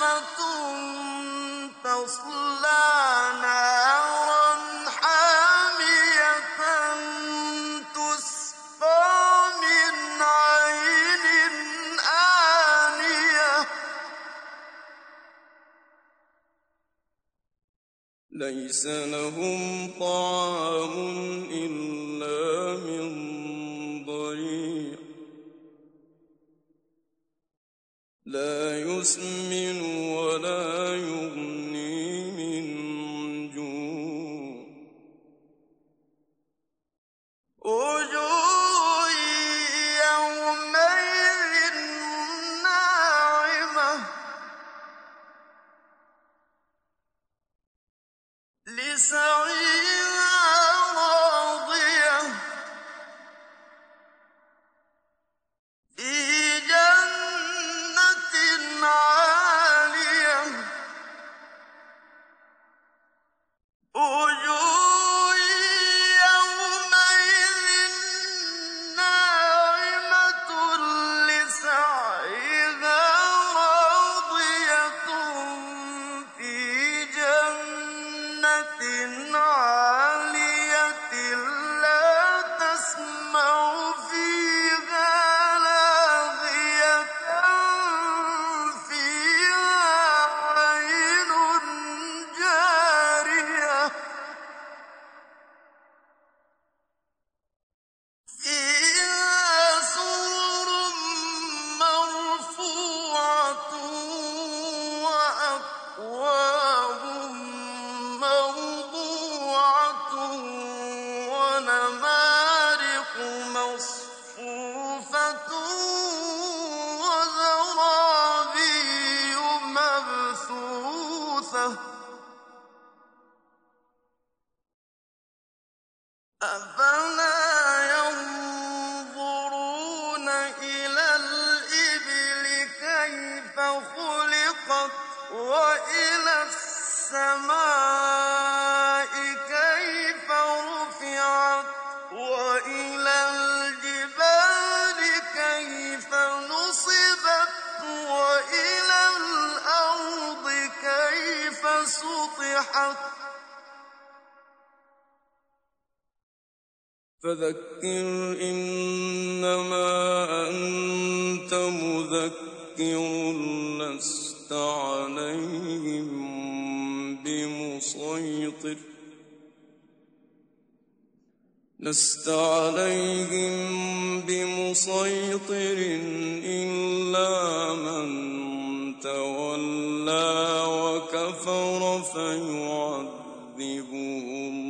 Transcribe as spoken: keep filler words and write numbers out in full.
تَصْلَىٰ نَارًا حَامِيَةً تُسْقَىٰ مِنْ عَيْنٍ آنِيَةٍ لَيْسَ لَهُمْ طَعَامٌ إِلَّا مِن ضَرِيعٍ لَّا يُسْمِنُ وَلَا يُغْنِي مِن جُوعٍ وُجُوهٌ يَوْمَئِذٍ نَّاعِمَةٌ لِّسَعْيِهَا رَاضِيَةٌ فِي جَنَّةٍ عَالِيَةٍ وُجُوهٌ يَوْمَئِذٍ نَّاعِمَةٌ لِّسَعْيِهَا رَاضِيَةٌ فِي جَنَّةٍ عَالِيَةٍ لَّا تَسْمَعُ فِيهَا لَاغِيَةً فِيهَا عَيْنٌ جَارِيَةٌ فِيهَا سُرُرٌ مَّرْفُوعَةٌ وَأَكْوَابٌ مَّوْضُوعَةٌ وَنَمَارِقُ مَصْفُوفَةٌ وَزَرَابِيُّ مَبْثُوثَةٌ أَفَلَا يَنظُرُونَ إِلَى الْإِبِلِ كَيْفَ خُلِقَتْ وَإِلَى السَّمَاءِ كَيْفَ رُفِعَتْ وَإِلَى الْجِبَالِ كَيْفَ نُصِبَتْ وَإِلَى الْأَرْضِ كَيْفَ سُطِحَتْ فَذَكِّرْ إِنَّمَا أَنتَ مُذَكِّرٌ لَّسْتَ عَلَيْهِم بِمُصَيْطِرٍ لَّسْتَ عَلَيْهِم بِمُصَيْطِرٍ إِلَّا مَن تَوَلَّىٰ وَكَفَرَ فَيُعَذِّبُهُ